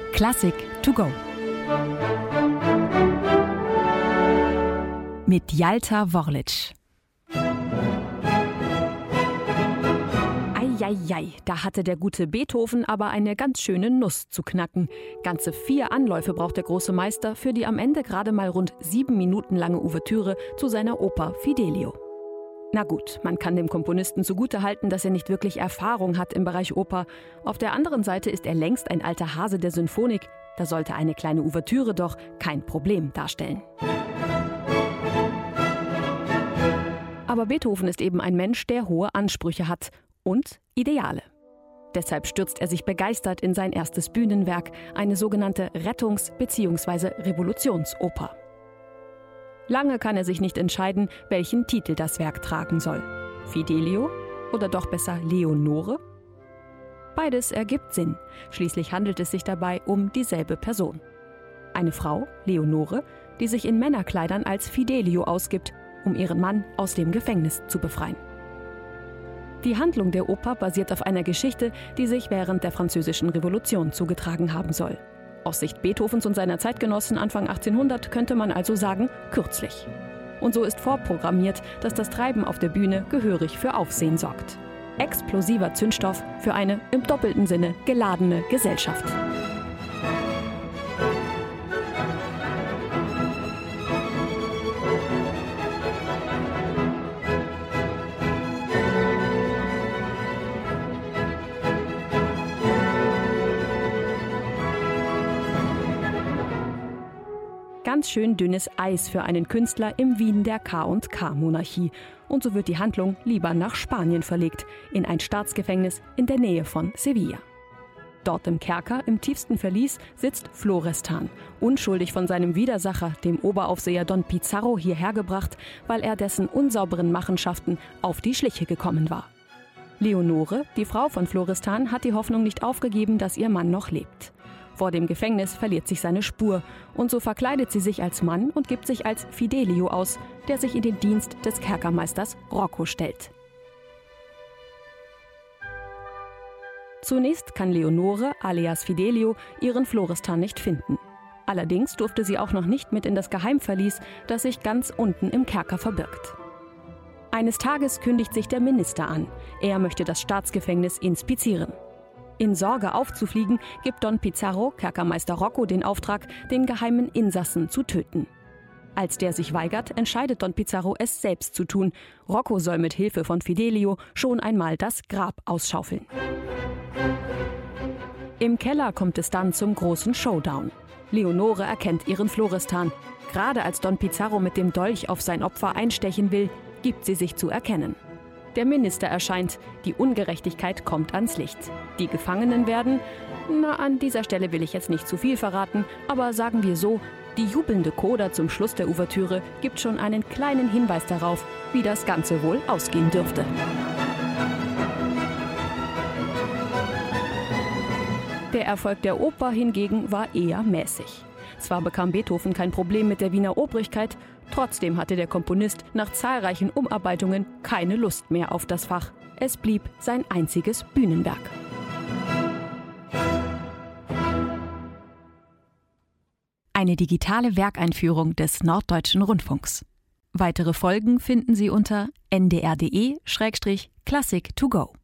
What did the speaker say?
Klassik to go. Mit Jalta Worlic. Eieiei, da hatte der gute Beethoven aber eine ganz schöne Nuss zu knacken. Ganze 4 Anläufe braucht der große Meister für die am Ende gerade mal rund 7 Minuten lange Ouvertüre zu seiner Oper Fidelio. Na gut, man kann dem Komponisten zugutehalten, dass er nicht wirklich Erfahrung hat im Bereich Oper. Auf der anderen Seite ist er längst ein alter Hase der Sinfonik. Da sollte eine kleine Ouvertüre doch kein Problem darstellen. Aber Beethoven ist eben ein Mensch, der hohe Ansprüche hat und Ideale. Deshalb stürzt er sich begeistert in sein erstes Bühnenwerk, eine sogenannte Rettungs- bzw. Revolutionsoper. Lange kann er sich nicht entscheiden, welchen Titel das Werk tragen soll. Fidelio oder doch besser Leonore? Beides ergibt Sinn. Schließlich handelt es sich dabei um dieselbe Person. Eine Frau, Leonore, die sich in Männerkleidern als Fidelio ausgibt, um ihren Mann aus dem Gefängnis zu befreien. Die Handlung der Oper basiert auf einer Geschichte, die sich während der Französischen Revolution zugetragen haben soll. Aus Sicht Beethovens und seiner Zeitgenossen Anfang 1800 könnte man also sagen, kürzlich. Und so ist vorprogrammiert, dass das Treiben auf der Bühne gehörig für Aufsehen sorgt. Explosiver Zündstoff für eine im doppelten Sinne geladene Gesellschaft. Ganz schön dünnes Eis für einen Künstler im Wien der K&K-Monarchie. Und so wird die Handlung lieber nach Spanien verlegt, in ein Staatsgefängnis in der Nähe von Sevilla. Dort im Kerker, im tiefsten Verlies, sitzt Florestan, unschuldig von seinem Widersacher, dem Oberaufseher Don Pizarro, hierher gebracht, weil er dessen unsauberen Machenschaften auf die Schliche gekommen war. Leonore, die Frau von Florestan, hat die Hoffnung nicht aufgegeben, dass ihr Mann noch lebt. Vor dem Gefängnis verliert sich seine Spur und so verkleidet sie sich als Mann und gibt sich als Fidelio aus, der sich in den Dienst des Kerkermeisters Rocco stellt. Zunächst kann Leonore, alias Fidelio, ihren Florestan nicht finden. Allerdings durfte sie auch noch nicht mit in das Geheimverlies, das sich ganz unten im Kerker verbirgt. Eines Tages kündigt sich der Minister an. Er möchte das Staatsgefängnis inspizieren. In Sorge aufzufliegen, gibt Don Pizarro, Kerkermeister Rocco, den Auftrag, den geheimen Insassen zu töten. Als der sich weigert, entscheidet Don Pizarro, es selbst zu tun. Rocco soll mit Hilfe von Fidelio schon einmal das Grab ausschaufeln. Im Keller kommt es dann zum großen Showdown. Leonore erkennt ihren Florestan. Gerade als Don Pizarro mit dem Dolch auf sein Opfer einstechen will, gibt sie sich zu erkennen. Der Minister erscheint, die Ungerechtigkeit kommt ans Licht. Die Gefangenen werden, an dieser Stelle will ich jetzt nicht zu viel verraten, aber sagen wir so, die jubelnde Coda zum Schluss der Ouvertüre gibt schon einen kleinen Hinweis darauf, wie das Ganze wohl ausgehen dürfte. Der Erfolg der Oper hingegen war eher mäßig. Zwar bekam Beethoven kein Problem mit der Wiener Obrigkeit, trotzdem hatte der Komponist nach zahlreichen Umarbeitungen keine Lust mehr auf das Fach. Es blieb sein einziges Bühnenwerk. Eine digitale Werkeinführung des Norddeutschen Rundfunks. Weitere Folgen finden Sie unter ndr.de/classic2go.